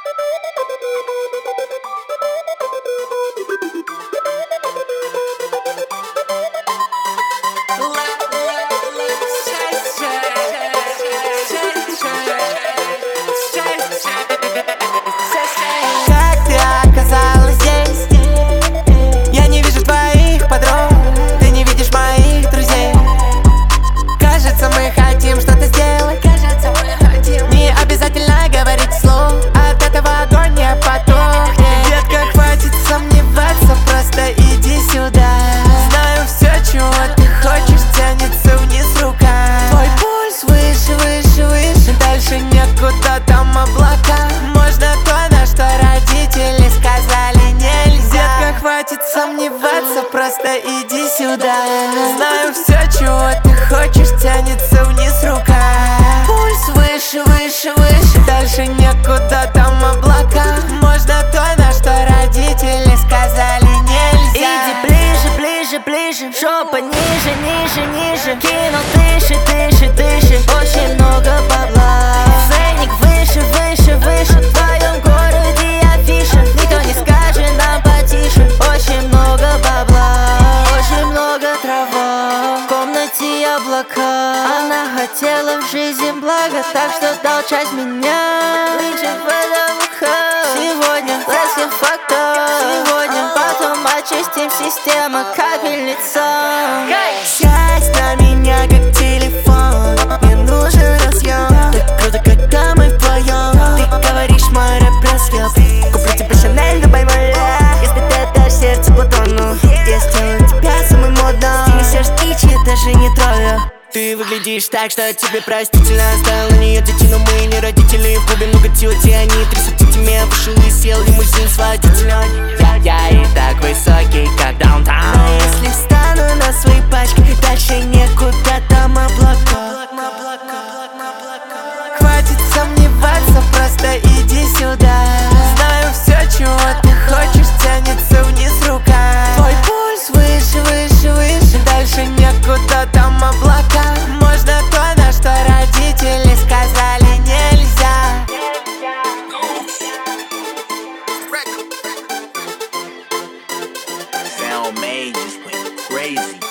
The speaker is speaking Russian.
Как ты оказалась здесь? Я не вижу твоих подруг, ты не видишь моих друзей. Кажется, мы хотим что-то сделать. Не обязательно говорить вслух, от этого огонь не потухнет. Детка, хватит сомневаться, просто иди сюда. Знаю все, чего ты хочешь, тянется вниз рука. Твой пульс выше, выше, выше, дальше некуда, там облака. Можно то, на что родители сказали нельзя. Детка, хватит сомневаться, просто иди сюда. Знаю все, чего ты хочешь, тянется вниз рука. Пульс выше, выше, выше, дальше некуда, там облака. Можно то, на что родители сказали нельзя. Иди ближе, ближе, ближе, жопа ниже, ниже, ниже. Кинул тыше, тыше, тыше, очень много бабла. Ценник выше, выше, выше, в твоем городе афиша. Никто не скажет нам потише, очень много бабла. Очень много трава, в комнате облака. Она хотела в жизни блага, так что дал часть меня. Лучше в этом сегодня let's get fucked up. Сегодня, потом очистим систему капельницам. Сядь на меня как телефон, мне нужен разъем. Так круто, когда мы вдвоем. Ты говоришь, мой рэп просвет. Куплю тебе Шанель, любой моля. Если ты отдашь сердце Платону, я сделаю тебя самым модным. Стиль сердце Ичи, даже не трою. Ты выглядишь так, что тебе простительно. Оставил на нее детей, но мы не родители. В клубе много тёти, они трясут тетями. Вышел и сел лимузин с водителем. Я и так высокий, как даунтаун. Но если встану на свои пачки, дальше некуда, там облака. Хватит сомневаться, просто иди сюда. Знаю все, чего ты хочешь, тянется вниз рука. Твой пульс выше, выше, выше, дальше некуда, там облака. Можно то, на что родители сказали нельзя. Sound made just went crazy.